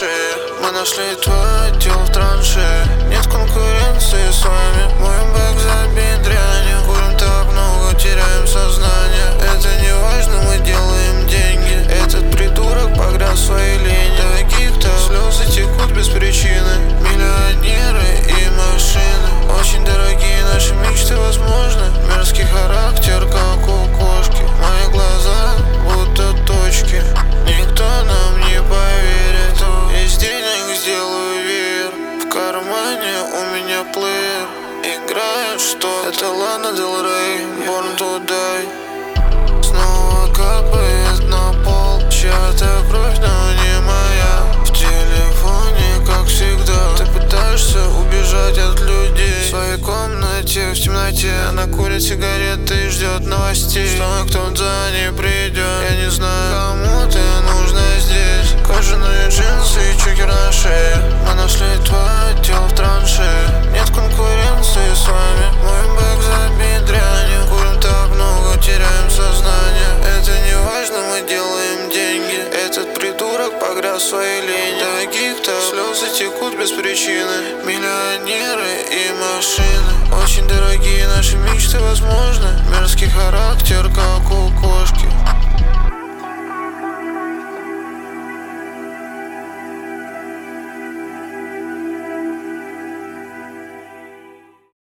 шее. Мы нашли твое тело в транше. Нет конкуренции с вами. Моем бэк забит дрянью. Курим так много, теряем сознание. Это не важно, мы делаем деньги. Этот придурок погряз в своей линии. Таких-то слезы текут без причины. Миллионеры и машины. Очень дорогие наши мечты, возможно. Мерзкий характер, как у кошки. Мои глаза будто точки. Никто нам не поверит. Из денег сделаю веер. В кармане у меня плеер. Играет что? Это Лана Дель Рей, Born to Die. Снова капает на пол чья-то кровь, но не моя. В телефоне, как всегда, ты пытаешься убежать от людей. В своей комнате, в темноте, она курит сигареты и ждет новостей. Что кто-то за ней придет, я не знаю, кому ты нужна здесь. Кожаные джинсы и чокер на шее. Мы нашли твое тело в транше. Нет конкуренции с вами. Мой бэк забит дрянью. Курим так много, теряем сознание. Это не важно, мы делаем деньги. Этот придурок погряз в своей линии. Таких-то слезы текут без причины. Миллионеры и машины. Очень дорогие наши мечты, возможно. Мерзкий характер, как у